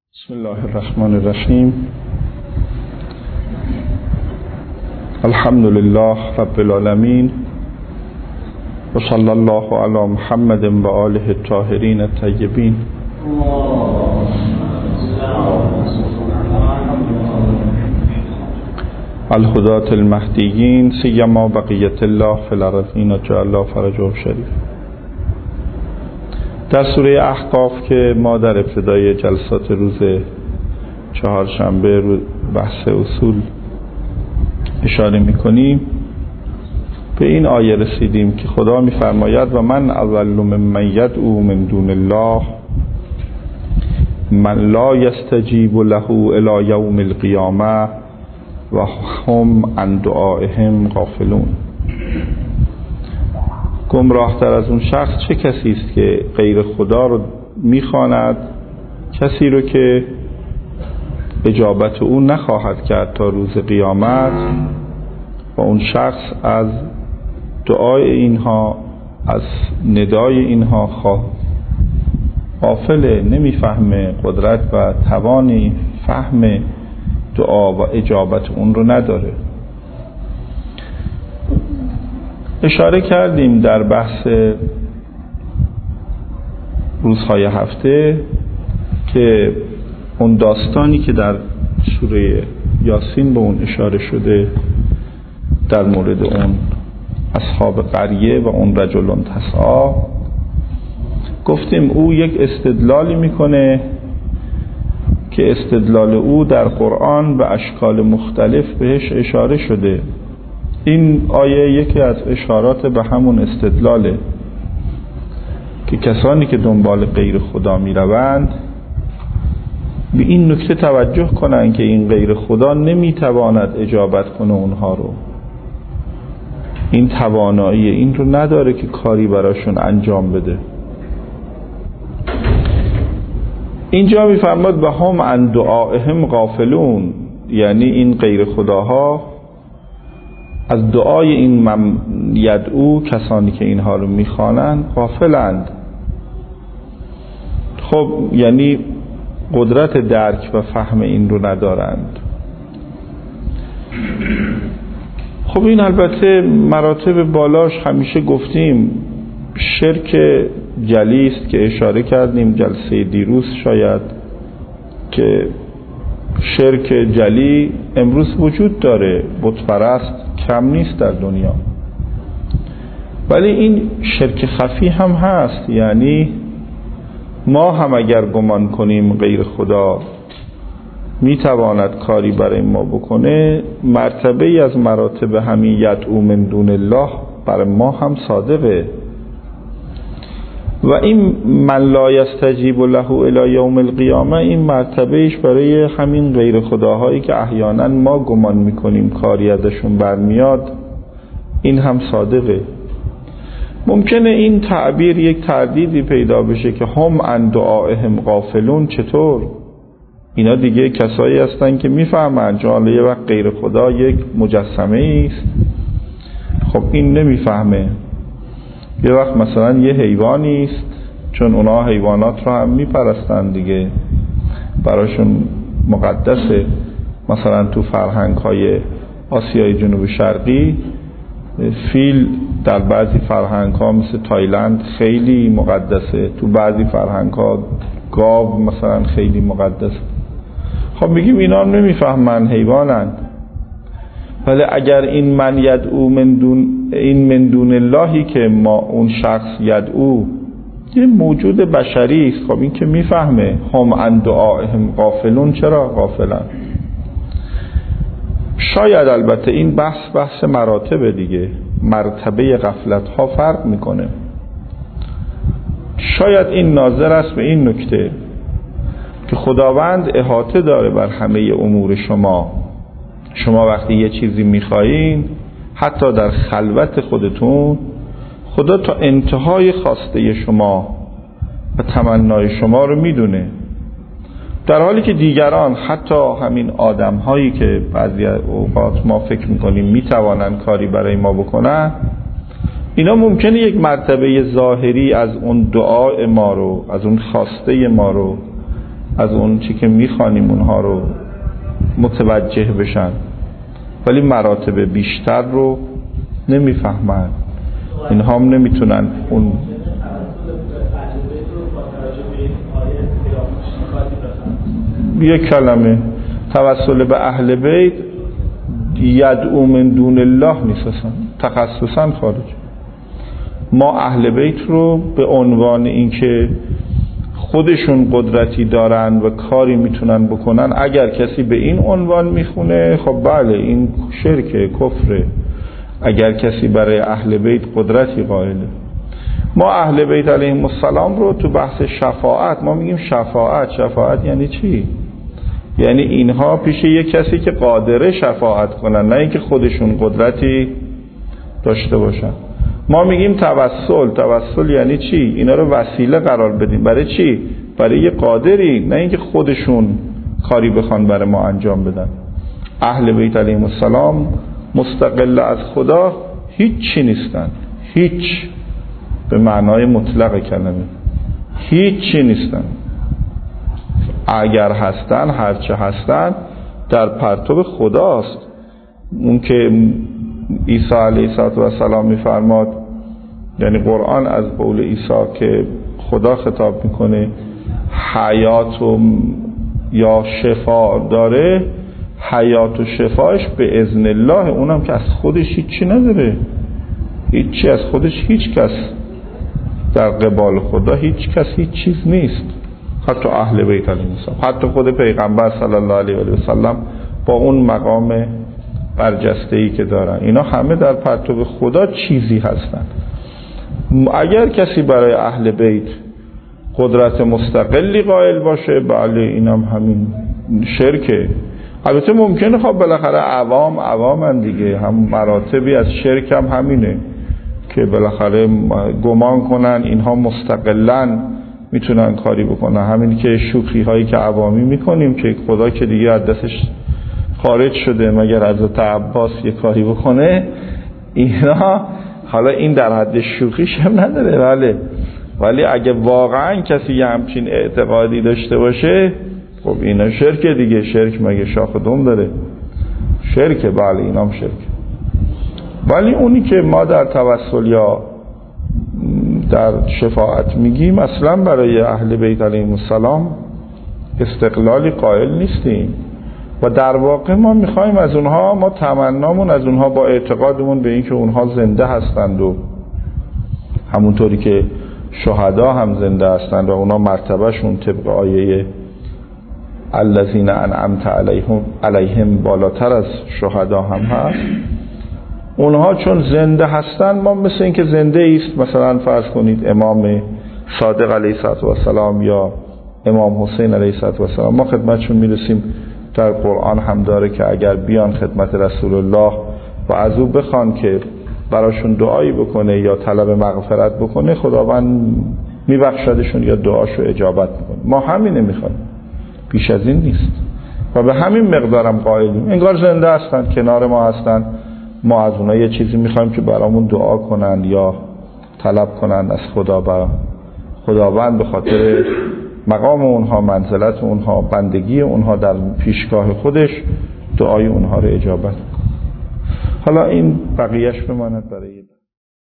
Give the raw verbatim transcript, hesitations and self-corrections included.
بسم الله الرحمن الرحیم. الحمد لله رب العالمین و صلی الله علی محمد و آله الطاهرین الطیبین. الهداة المهدیین سیما بقیت الله فی الارضین جعل الله فرجهم شریف. در سوره احقاف که ما در ابتدای جلسات روز چهارشنبه رو بحث اصول اشاره میکنیم، به این آیه رسیدیم که خدا میفرماید و من اضل ممن یدعو من دون الله من لا یستجیب له الی یوم القیامه و هم عن دعائهم غافلون. گمراه تر از اون شخص چه کسی است که غیر خدا رو میخواند، کسی رو که اجابت او نخواهد کرد تا روز قیامت و اون شخص از دعای اینها، از ندای اینها غافل، نمیفهمه، قدرت و توانی فهم دعا و اجابت اون رو نداره. اشاره کردیم در بحث روزهای هفته که اون داستانی که در سوره یاسین به اون اشاره شده در مورد اون اصحاب قریه و اون رجلون تسعی، گفتیم او یک استدلالی میکنه که استدلال او در قرآن به اشکال مختلف بهش اشاره شده. این آیه یکی از اشارات به همون استدلاله که کسانی که دنبال غیر خدا می روند به این نکته توجه کنند که این غیر خدا نمی تواند اجابت کنه اونها رو، این توانایی این رو نداره که کاری براشون انجام بده. اینجا می فرماد و هم عن دعائهم غافلون، یعنی این غیر خداها از دعای این من یدعو، کسانی که اینها رو میخوانند، غافلند. خب یعنی قدرت درک و فهم این رو ندارند. خب این البته مراتب بالاش همیشه گفتیم شرک جلی است که اشاره کردیم جلسه دیروز شاید، که شرک جلی امروز وجود داره، بت پرست کم نیست در دنیا، ولی این شرک خفی هم هست. یعنی ما هم اگر گمان کنیم غیر خدا میتواند کاری برای ما بکنه، مرتبه ای از مراتب همین یدعو من دون الله برای ما هم صادقه. و این من لا یستجیب له الی یوم القیامه، این مرتبه ایش برای همین غیر خداهایی که احیانا ما گمان میکنیم کاری ازشون برمیاد، این هم صادقه. ممکنه این تعبیر یک تردیدی پیدا بشه که هم عن دعائهم غافلون. چطور؟ اینا دیگه کسایی هستن که میفهمن چون یه وقت غیر خدا یک مجسمه است، خب این نمیفهمه. یه وقت مثلا یه حیوانی است، چون اونا حیوانات رو هم میپرستن دیگه، براشون مقدسه. مثلا تو فرهنگ های آسیای جنوب شرقی فیل در بعضی فرهنگ ها مثل تایلند خیلی مقدسه، تو بعضی فرهنگ ها گاو مثلا خیلی مقدسه. خب میگیم اینا نمیفهمن، حیوانند. ولی اگر این من یدعو من دون این من دون اللهی که ما اون شخص یدعو یه موجود بشری است، خب این که میفهمه. هم عن دعائهم غافلون، چرا غافلن؟ شاید البته این بحث بحث مراتب دیگه، مرتبه غفلت ها فرق میکنه. شاید این ناظر است به این نکته که خداوند احاطه داره بر همه امور شما. شما وقتی یه چیزی میخواین، حتی در خلوت خودتون، خدا تا انتهای خواسته شما و تمنای شما رو میدونه، در حالی که دیگران، حتی همین آدم هایی که بعضی اوقات ما فکر میکنیم میتوانن کاری برای ما بکنن، اینا ممکنه یک مرتبه ظاهری از اون دعای ما رو، از اون خواسته ما رو، از اون چی که میخوانیم اونها رو متوجه بشن، ولی مراتب بیشتر رو نمیفهمن. اینها هم نمیتونن اون یک کلمه توسل به اهل بیت یدعو من دون الله نیست، اصلا تخصصا خارج. ما اهل بیت رو به عنوان اینکه خودشون قدرتی دارن و کاری میتونن بکنن، اگر کسی به این عنوان میخونه خب بله این شرکه، کفره. اگر کسی برای اهل بیت قدرتی قائله. ما اهل بیت علیهم السلام رو تو بحث شفاعت ما میگیم شفاعت. شفاعت یعنی چی؟ یعنی اینها پیش یک کسی که قادره شفاعت کنن، نه اینکه خودشون قدرتی داشته باشن. ما میگیم توسل. توسل یعنی چی؟ اینا رو وسیله قرار بدیم. برای چی؟ برای یه قادری، نه اینکه خودشون کاری بخوان برای ما انجام بدن. اهل بیت علیهم السلام مستقل از خدا هیچ چی نیستن، هیچ به معنای مطلق کلمه، هیچ چی نیستن. اگر هستن، هرچه هستن در پرتو خداست. اون که عیسی علیه السلام میفرماد، یعنی قرآن از قول عیسی که خدا خطاب میکنه حیات و یا شفا داره، حیات و شفاش به اذن الله، اونم که از خودش هیچی نداره، هیچی از خودش، هیچ کس در قبال خدا هیچ کس هیچ چیز نیست. حتی اهل بیت علیهم السلام، حتی خود پیغمبر صلی الله علیه و سلم با اون مقام برجسته‌ای که دارن، اینا همه در پرتو خدا چیزی هستن. اگر کسی برای اهل بیت قدرت مستقلی قائل باشه، بله اینم همین شرکه. البته ممکنه خب بالاخره عوام عوامن دیگه، هم مراتبی از شرک هم همینه که بالاخره گمان کنن اینها مستقلاً میتونن کاری بکنن. همین که شوخی هایی که عوامی میکنیم که خدا که دیگه از دستش خارج شده مگر حضرت عباس یه کاری بکنه، اینا حالا این در حد شوخیش هم نداره، بله، ولی اگه واقعا کسی یه همچین اعتقادی داشته باشه خب اینا شرک دیگه. شرک مگه شاخ دم داره؟ شرک، بله اینام شرک. ولی اونی که ما در توسل یا در شفاعت میگیم اصلا برای اهل بیت علیهم السلام استقلالی قائل نیستیم و در واقع ما میخوایم از اونها، ما تمنامون از اونها با اعتقادمون به این که اونها زنده هستند و همونطوری که شهدا هم زنده هستند و اونها مرتبهشون طبق آیه الذین انعمت علیهم علیهم بالاتر از شهدا هم هست. اونها چون زنده هستن، ما مثل این که زنده ایست مثلا فرض کنید امام صادق علیه السلام یا امام حسین علیه السلام، ما خدمتشون میرسیم. در قرآن هم داره که اگر بیان خدمت رسول الله و از او بخوان که براشون دعایی بکنه یا طلب مغفرت بکنه، خداوند میبخشدشون یا دعاشو اجابت میکنه. ما همینه میخوایم، بیش از این نیست و به همین مقدارم قائلیم. انگار زنده هستن، کنار ما هستن، ما از اونها یه چیزی میخوایم که برامون دعا کنن یا طلب کنن از خدا و خداوند به خاطر مقام اونها، منزلت اونها، بندگی اونها در پیشگاه خودش دعای اونها رو اجابت کنه. حالا این بقیهش بماند برای